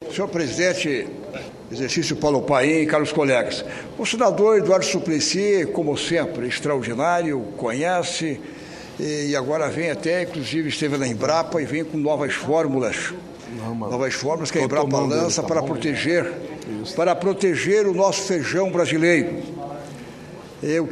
Senhor presidente, exercício Paulo Paim, caros colegas, o senador Eduardo Suplicy, como sempre, extraordinário, conhece e agora vem até, inclusive, esteve na Embrapa e vem com novas fórmulas que a Embrapa lança para proteger o nosso feijão brasileiro. Eu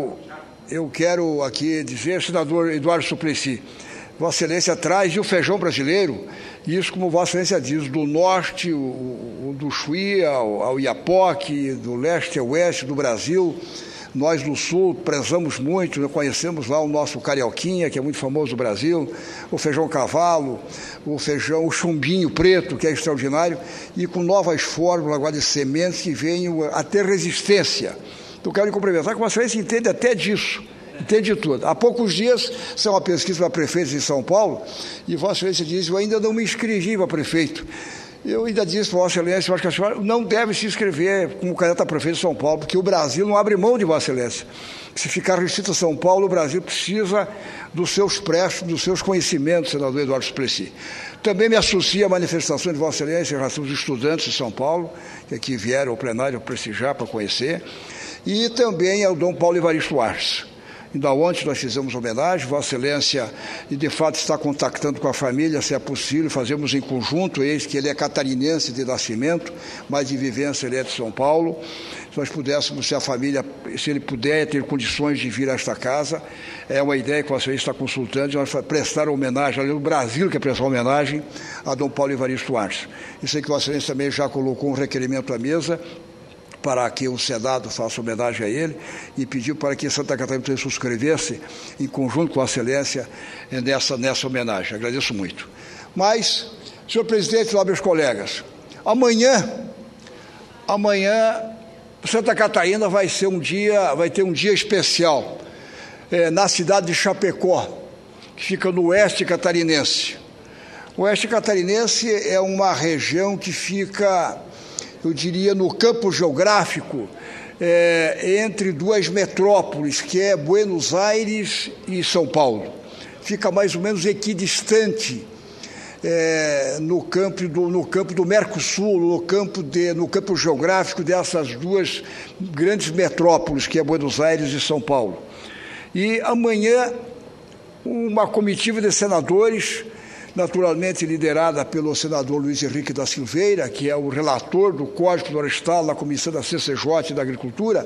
quero aqui dizer, senador Eduardo Suplicy, Vossa Excelência traz o feijão brasileiro, isso como Vossa Excelência diz, do norte, do Chuí ao Iapoque, do leste ao oeste do Brasil. Nós no sul prezamos muito, conhecemos lá o nosso carioquinha, que é muito famoso no Brasil, o feijão cavalo, o chumbinho preto, que é extraordinário, e com novas fórmulas agora de sementes que venham a ter resistência. Então, quero lhe cumprimentar que Vossa Excelência entende até disso. Entende tudo. Há poucos dias, saiu uma pesquisa para prefeitos em São Paulo, e Vossa Excelência diz, eu ainda não me inscrevi para prefeito. Eu ainda disse para Vossa Excelência, eu acho que a senhora não deve se inscrever como candidato a prefeito de São Paulo, porque o Brasil não abre mão de Vossa Excelência. Se ficar restrito a São Paulo, o Brasil precisa dos seus prestes, dos seus conhecimentos, senador Eduardo Suplicy. Também me associo à manifestação de Vossa Excelência em relação aos estudantes de São Paulo, que aqui vieram ao plenário prestigiar para conhecer, e também ao Dom Paulo Evaristo Arce. Ainda ontem nós fizemos homenagem, Vossa Excelência, e de fato está contactando com a família, se é possível, fazemos em conjunto, eis que ele é catarinense de nascimento, mas de vivência ele é de São Paulo. Se nós pudéssemos, se a família, se ele puder ter condições de vir a esta casa, é uma ideia que Vossa Excelência está consultando, de nós prestar homenagem, ali no Brasil que é prestar homenagem a Dom Paulo Evaristo Arce. E sei que Vossa Excelência também já colocou um requerimento à mesa, para que o Senado faça homenagem a ele e pediu para que Santa Catarina se subscrevesse em conjunto com a Excelência nessa homenagem. Agradeço muito. Mas, senhor presidente, nobres colegas, amanhã Santa Catarina vai ter um dia especial na cidade de Chapecó, que fica no oeste catarinense. O oeste catarinense é uma região que fica, eu diria, no campo geográfico, entre duas metrópoles, que é Buenos Aires e São Paulo. Fica mais ou menos equidistante no campo do Mercosul, no campo geográfico dessas duas grandes metrópoles, que é Buenos Aires e São Paulo. E amanhã, uma comitiva de senadores, naturalmente liderada pelo senador Luiz Henrique da Silveira, que é o relator do Código Florestal na Comissão da CCJ e da Agricultura,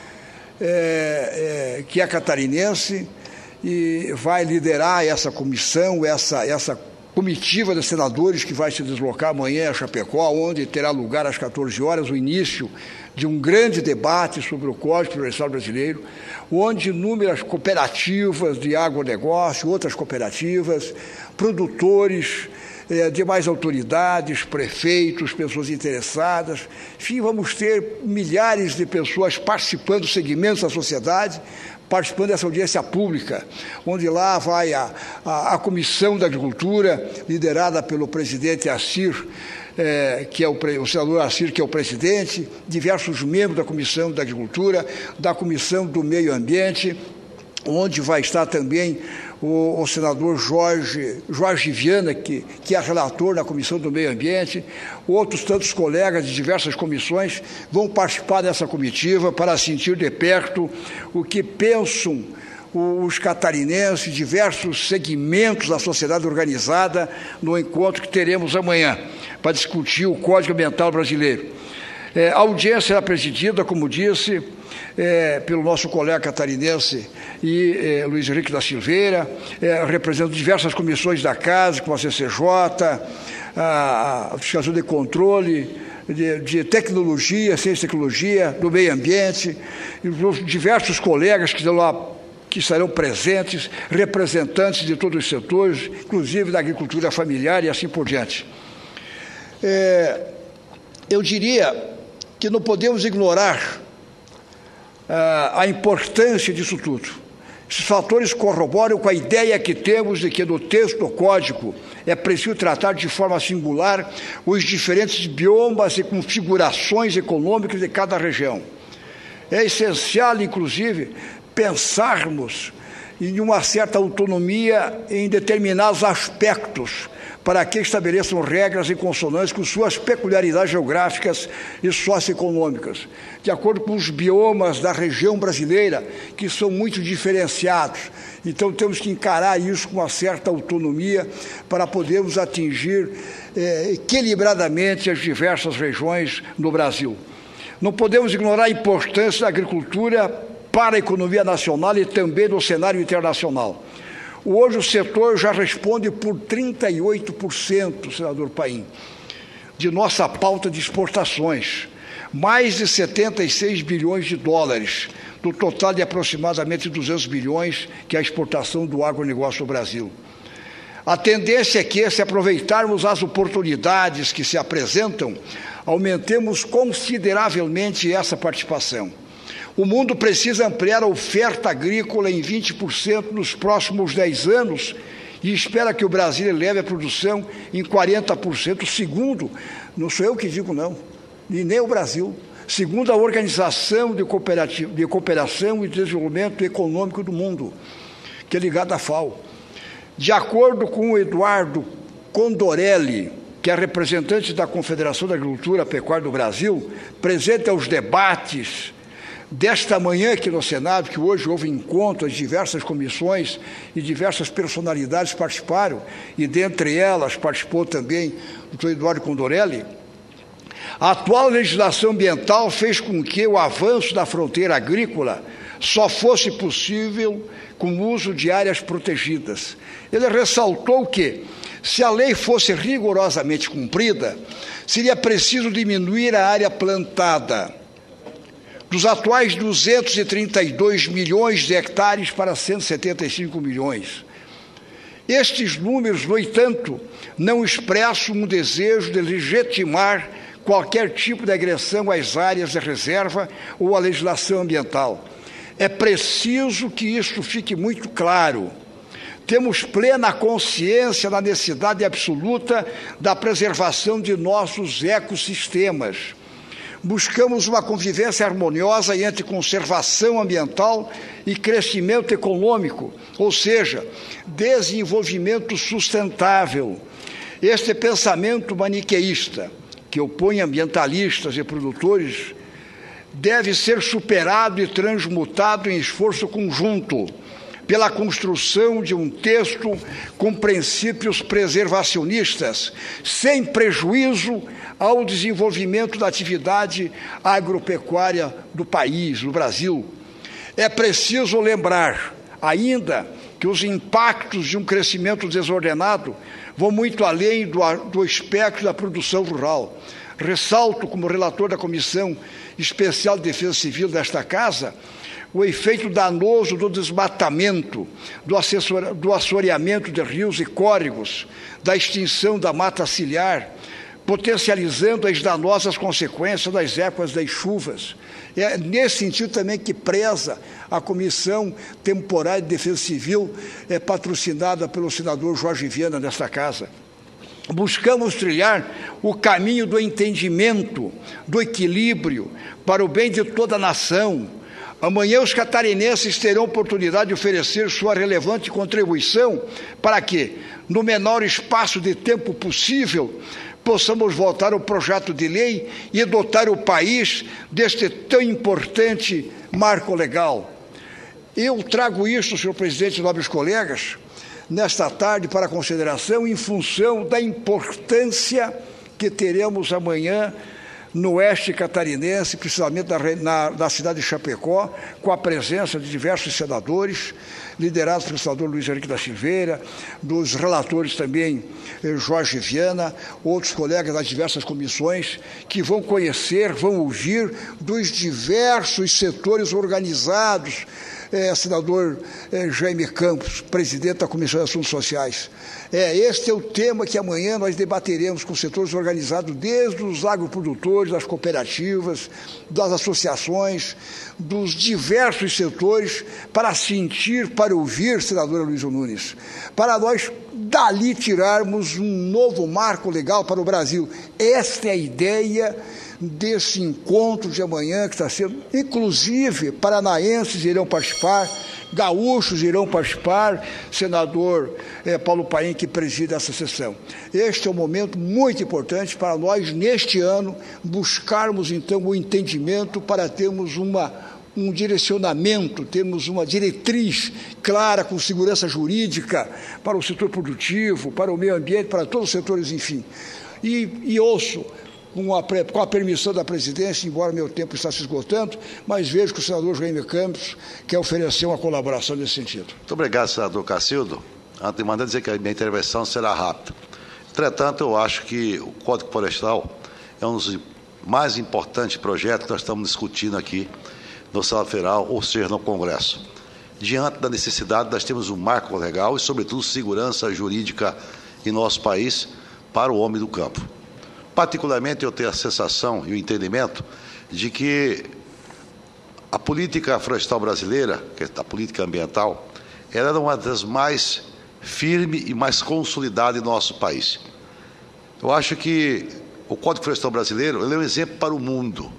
que é catarinense, e vai liderar essa comissão, essa comitiva de senadores que vai se deslocar amanhã a Chapecó, onde terá lugar às 14 horas o início de um grande debate sobre o Código Florestal brasileiro, onde inúmeras cooperativas de agronegócio, outras cooperativas, produtores, demais autoridades, prefeitos, pessoas interessadas, enfim, vamos ter milhares de pessoas participando dos segmentos da sociedade, participando dessa audiência pública, onde lá vai a Comissão da Agricultura, liderada pelo presidente Assir, que é o senador Assir, que é o presidente, diversos membros da Comissão da Agricultura, da Comissão do Meio Ambiente, onde vai estar também o senador Jorge Viana, que é relator na Comissão do Meio Ambiente, outros tantos colegas de diversas comissões vão participar dessa comitiva para sentir de perto o que pensam os catarinenses, diversos segmentos da sociedade organizada no encontro que teremos amanhã, para discutir o Código Ambiental brasileiro. A audiência será presidida, como disse, pelo nosso colega catarinense e Luiz Henrique da Silveira, representando diversas comissões da Casa, como a CCJ, a Fiscalização de Controle, de Tecnologia, Ciência e Tecnologia, do Meio Ambiente, e os diversos colegas que estarão presentes, representantes de todos os setores, inclusive da agricultura familiar e assim por diante. Eu diria que não podemos ignorar a importância disso tudo. Esses fatores corroboram com a ideia que temos de que no texto do Código é preciso tratar de forma singular os diferentes biomas e configurações econômicas de cada região. É essencial, inclusive, pensarmos em uma certa autonomia em determinados aspectos, para que estabeleçam regras em consonância com suas peculiaridades geográficas e socioeconômicas, de acordo com os biomas da região brasileira, que são muito diferenciados. Então, temos que encarar isso com uma certa autonomia para podermos atingir equilibradamente as diversas regiões no Brasil. Não podemos ignorar a importância da agricultura para a economia nacional e também no cenário internacional. Hoje o setor já responde por 38%, senador Paim, de nossa pauta de exportações, mais de 76 bilhões de dólares, do total de aproximadamente 200 bilhões, que é a exportação do agronegócio no Brasil. A tendência é que, se aproveitarmos as oportunidades que se apresentam, aumentemos consideravelmente essa participação. O mundo precisa ampliar a oferta agrícola em 20% nos próximos 10 anos e espera que o Brasil eleve a produção em 40%, segundo, não sou eu que digo não, e nem o Brasil, segundo a Organização de Cooperação e Desenvolvimento Econômico do Mundo, que é ligada à FAO. De acordo com o Eduardo Condorelli, que é representante da Confederação da Agricultura e Pecuária do Brasil, presente aos debates desta manhã aqui no Senado, que hoje houve encontro, as diversas comissões e diversas personalidades participaram, e dentre elas participou também o doutor Eduardo Condorelli. A atual legislação ambiental fez com que o avanço da fronteira agrícola só fosse possível com o uso de áreas protegidas. Ele ressaltou que, se a lei fosse rigorosamente cumprida, seria preciso diminuir a área plantada dos atuais 232 milhões de hectares para 175 milhões. Estes números, no entanto, não expressam um desejo de legitimar qualquer tipo de agressão às áreas de reserva ou à legislação ambiental. É preciso que isso fique muito claro. Temos plena consciência da necessidade absoluta da preservação de nossos ecossistemas. Buscamos uma convivência harmoniosa entre conservação ambiental e crescimento econômico, ou seja, desenvolvimento sustentável. Este pensamento maniqueísta, que opõe ambientalistas e produtores, deve ser superado e transmutado em esforço conjunto, pela construção de um texto com princípios preservacionistas, sem prejuízo ao desenvolvimento da atividade agropecuária do país, do Brasil. É preciso lembrar ainda que os impactos de um crescimento desordenado vão muito além do espectro da produção rural. Ressalto, como relator da Comissão Especial de Defesa Civil desta Casa, o efeito danoso do desmatamento, do assoreamento de rios e córregos, da extinção da mata ciliar, potencializando as danosas consequências das épocas das chuvas. É nesse sentido também que preza a Comissão Temporária de Defesa Civil, patrocinada pelo senador Jorge Viana nesta Casa. Buscamos trilhar o caminho do entendimento, do equilíbrio, para o bem de toda a nação. Amanhã os catarinenses terão oportunidade de oferecer sua relevante contribuição para que, no menor espaço de tempo possível, possamos votar o projeto de lei e dotar o país deste tão importante marco legal. Eu trago isso, senhor presidente e nobres colegas, nesta tarde para consideração em função da importância que teremos amanhã no oeste catarinense, precisamente na cidade de Chapecó, com a presença de diversos senadores, liderados pelo senador Luiz Henrique da Silveira, dos relatores também Jorge Viana, outros colegas das diversas comissões, que vão conhecer, vão ouvir dos diversos setores organizados, senador Jaime Campos, presidente da Comissão de Assuntos Sociais. Este é o tema que amanhã nós debateremos com os setores organizados, desde os agroprodutores, das cooperativas, das associações, dos diversos setores, para sentir, para ouvir, senadora Luísa Nunes, para nós dali tirarmos um novo marco legal para o Brasil. Esta é a ideia desse encontro de amanhã que está sendo, inclusive paranaenses irão participar, gaúchos irão participar, senador Paulo Paim, que preside essa sessão. Este é um momento muito importante para nós, neste ano, buscarmos, então, o entendimento para termos um direcionamento, termos uma diretriz clara, com segurança jurídica, para o setor produtivo, para o meio ambiente, para todos os setores, enfim. E ouço, com a permissão da presidência, embora meu tempo está se esgotando, mas vejo que o senador Jaime Campos quer oferecer uma colaboração nesse sentido. Muito obrigado, senador Cacildo. Antemandando dizer que a minha intervenção será rápida. Entretanto, eu acho que o Código Florestal é um dos mais importantes projetos que nós estamos discutindo aqui no Senado Federal, ou seja, no Congresso. Diante da necessidade, nós temos um marco legal e, sobretudo, segurança jurídica em nosso país para o homem do campo. Particularmente, eu tenho a sensação e o entendimento de que a política florestal brasileira, que é a política ambiental, ela era uma das mais firmes e mais consolidadas em nosso país. Eu acho que o Código Florestal brasileiro ele é um exemplo para o mundo.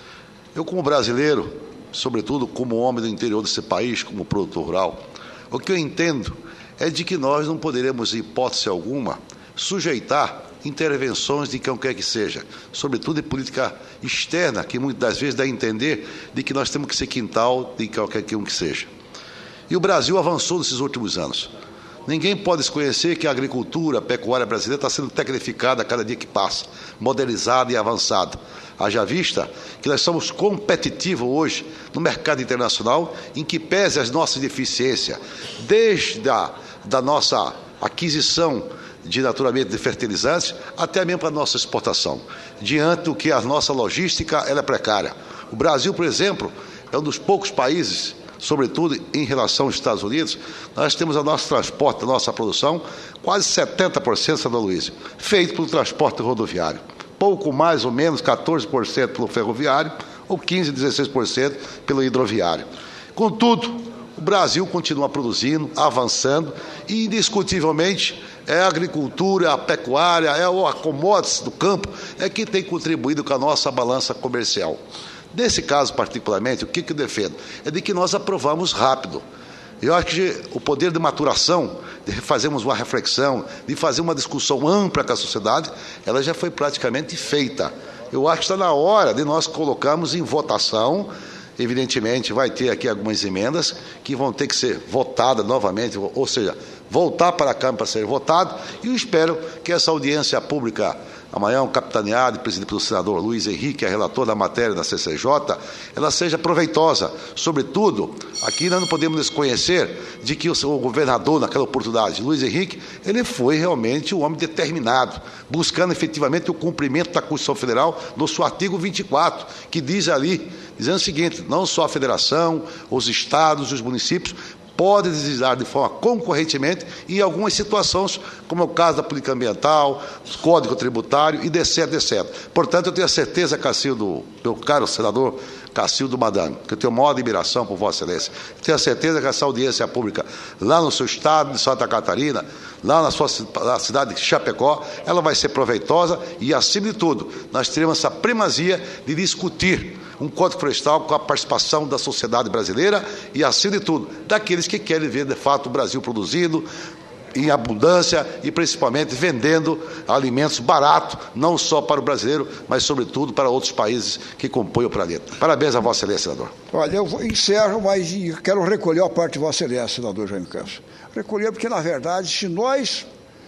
Eu, como brasileiro, sobretudo como homem do interior desse país, como produtor rural, o que eu entendo é de que nós não poderemos, em hipótese alguma, sujeitar intervenções de quem quer que seja, sobretudo em política externa, que muitas das vezes dá a entender de que nós temos que ser quintal de qualquer um que seja. E o Brasil avançou nesses últimos anos. Ninguém pode desconhecer que a agricultura, a pecuária brasileira está sendo tecnificada a cada dia que passa, modernizada e avançada. Haja vista que nós somos competitivos hoje no mercado internacional, em que pese as nossas deficiências, desde da nossa aquisição naturalmente de fertilizantes, até mesmo para a nossa exportação, diante do que a nossa logística ela é precária. O Brasil, por exemplo, é um dos poucos países, sobretudo em relação aos Estados Unidos, nós temos o nosso transporte, a nossa produção, quase 70%, senador Luiz, feito pelo transporte rodoviário. Pouco mais ou menos, 14% pelo ferroviário, ou 15%, 16% pelo hidroviário. Contudo, o Brasil continua produzindo, avançando, e indiscutivelmente é a agricultura, a pecuária, é a commodities do campo, é que tem contribuído com a nossa balança comercial. Nesse caso, particularmente, o que eu defendo? É de que nós aprovamos rápido. Eu acho que o poder de maturação, de fazermos uma reflexão, de fazer uma discussão ampla com a sociedade, ela já foi praticamente feita. Eu acho que está na hora de nós colocarmos em votação. Evidentemente, vai ter aqui algumas emendas que vão ter que ser votadas novamente, ou seja, voltar para a Câmara para ser votado, e eu espero que essa audiência pública, amanhã, capitaneada e presidida pelo senador Luiz Henrique, que é relator da matéria da CCJ, ela seja proveitosa. Sobretudo, aqui nós não podemos desconhecer de que o governador, naquela oportunidade, Luiz Henrique, ele foi realmente um homem determinado, buscando efetivamente o cumprimento da Constituição Federal no seu artigo 24, que diz ali, dizendo o seguinte: não só a federação, os estados e os municípios podem deslizar de forma concorrentemente em algumas situações, como é o caso da política ambiental, do Código Tributário e etc, etc. Portanto, eu tenho a certeza, Cacildo, meu caro senador Cacildo Madame, que eu tenho maior admiração por Vossa Excelência, tenho a certeza que essa audiência pública lá no seu estado de Santa Catarina, lá na cidade de Chapecó, ela vai ser proveitosa e, acima de tudo, nós teremos essa primazia de discutir um Código Florestal com a participação da sociedade brasileira e, acima de tudo, daqueles que querem ver, de fato, o Brasil produzindo em abundância e, principalmente, vendendo alimentos baratos, não só para o brasileiro, mas, sobretudo, para outros países que compõem o planeta. Parabéns a Vossa Excelência, senador. Olha, eu encerro, mas quero recolher a parte de Vossa Excelência, senador Jaime Campos. Recolher porque, na verdade, se nós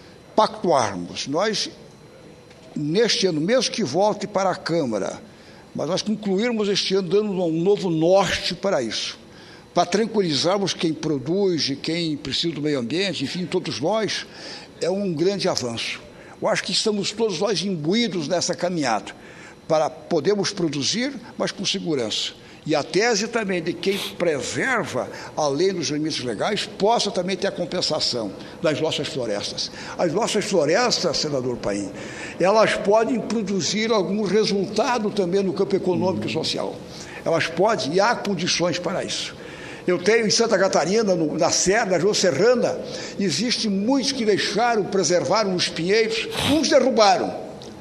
pactuarmos, nós, neste ano, mesmo que volte para a Câmara, mas nós concluirmos este ano dando um novo norte para isso, para tranquilizarmos quem produz e quem precisa do meio ambiente, enfim, todos nós, é um grande avanço. Eu acho que estamos todos nós imbuídos nessa caminhada, para podermos produzir, mas com segurança. E a tese também de quem preserva, além dos limites legais, possa também ter a compensação das nossas florestas. As nossas florestas, senador Paim, elas podem produzir algum resultado também no campo econômico e social. Elas podem, e há condições para isso. Eu tenho em Santa Catarina, na Serra, na região serrana, existem muitos que deixaram, preservaram os pinheiros, uns derrubaram.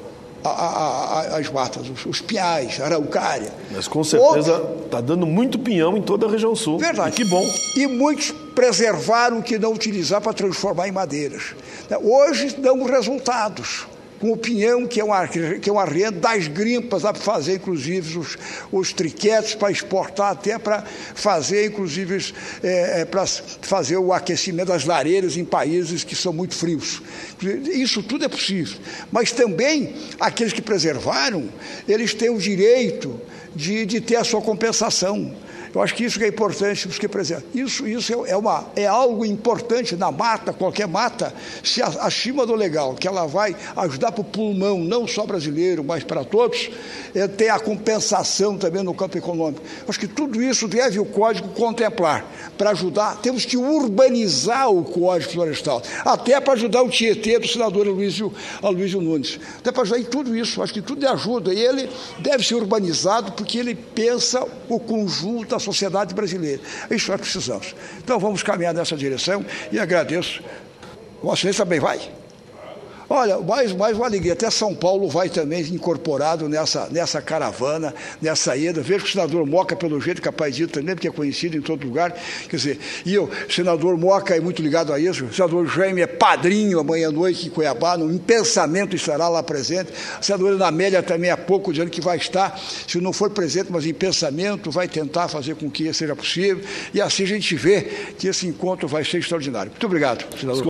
as matas, os pinhais, a araucária. Mas com certeza está dando muito pinhão em toda a região sul. Verdade. E que bom. E muitos preservaram o que não utilizar para transformar em madeiras. Hoje dão resultados. Com o pinhão, que é uma renda das grimpas, dá para fazer, inclusive, os triquetes para exportar, até para fazer, inclusive, para fazer o aquecimento das lareiras em países que são muito frios. Isso tudo é possível. Mas também, aqueles que preservaram, eles têm o direito de ter a sua compensação. Eu acho que isso que é importante, porque, por exemplo, isso é algo importante na mata, qualquer mata, se acima do legal, que ela vai ajudar para o pulmão, não só brasileiro, mas para todos, ter a compensação também no campo econômico. Eu acho que tudo isso deve o Código contemplar, para ajudar, temos que urbanizar o Código Florestal, até para ajudar o Tietê do senador Aloysio Nunes, até para ajudar em tudo isso, acho que tudo é ajuda, e ele deve ser urbanizado, porque ele pensa o conjunto da sociedade brasileira. É isso que nós precisamos. Então vamos caminhar nessa direção e agradeço. Vossa Excelência também vai? Olha, mais uma alegria. Até São Paulo vai também incorporado nessa caravana, nessa ida. Vejo que o senador Moca, pelo jeito, capaz de ir também, porque é conhecido em todo lugar. Quer dizer, e o senador Moca é muito ligado a isso. O senador Jaime é padrinho amanhã à noite em Cuiabá, em pensamento estará lá presente. A senadora Ana Amélia também há pouco dizendo que vai estar, se não for presente, mas em pensamento, vai tentar fazer com que isso seja possível. E assim a gente vê que esse encontro vai ser extraordinário. Muito obrigado, senador.